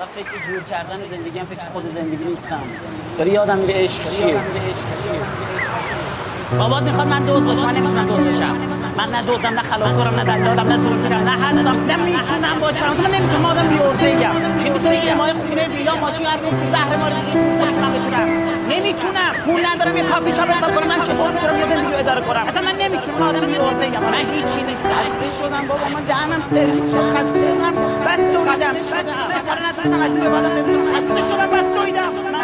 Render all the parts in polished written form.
فکر جور کردن زندگی هم فکر خود زندگی نیستم. داری یادم میره عشق چیه. بابات میخواد من دوز باشم، من نمیتونم دوز باشم. من نه دوزم، نه خلافکارم، نه دلالم، نه زورگیرم، نه هستم، نمیتونم باشم. من نمیتونم، آدم بی‌عرضه‌ایم. کی میتونه ایمای خونه ویلا ماشین هر روز تو زهر ماری من بتونم؟ نمیتونم. پول ندارم یه کافی شاپ حساب کنم. من چطور میتونم یه زندگی رو اداره کنم؟ اصلا من نمیتونم، آدم بی‌عرضه‌ایم. من هیچی نیستم. خسته شدم بابا، من دهنم سرویس شد. خسته شدم. بس دویدم. 3 سال نتونستم از این به بعدم نمیتونم. خسته شدم، بس دویدم. من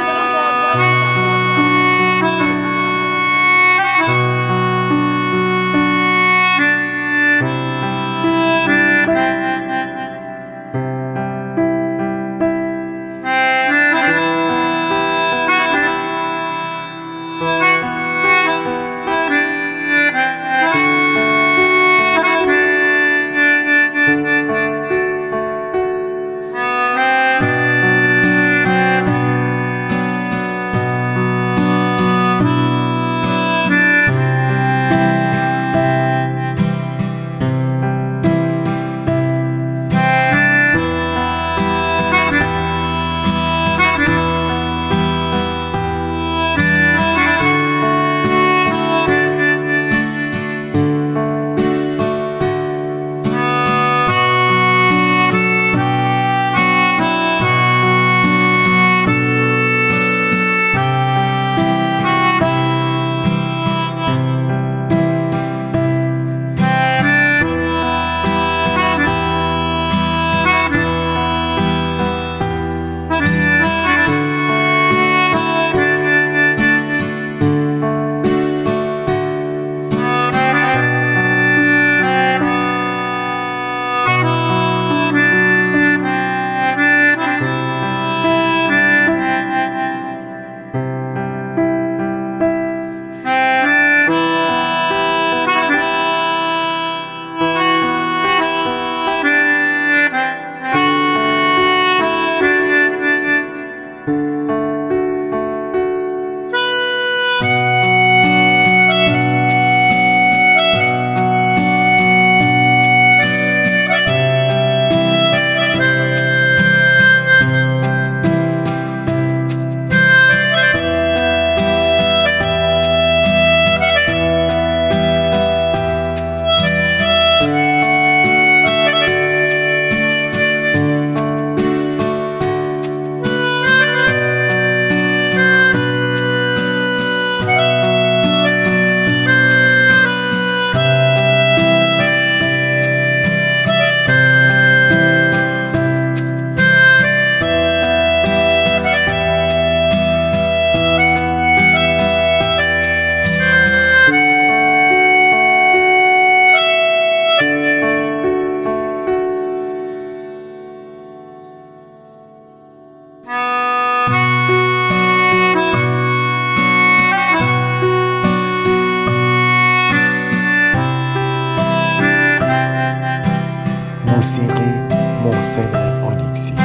موسیقی محسن آنیکسی.